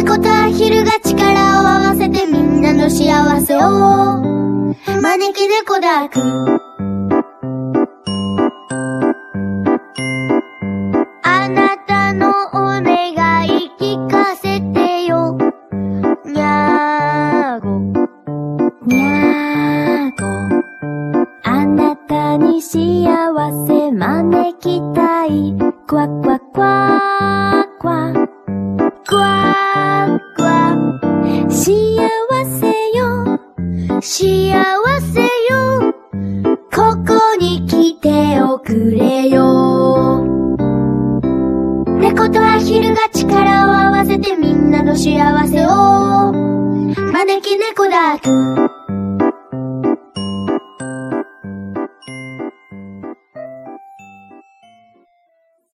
猫とアヒルが力を合わせてみんなの幸せを招き猫ダーク。あなたのお願い聞かせてよ。にゃーごにゃーご。あなたに幸せ招きたい。クワクワクワクワクワクワ。幸せよ幸せよ、ここに来ておくれよ。猫とアヒルが力を合わせてみんなの幸せを招き猫ダーク。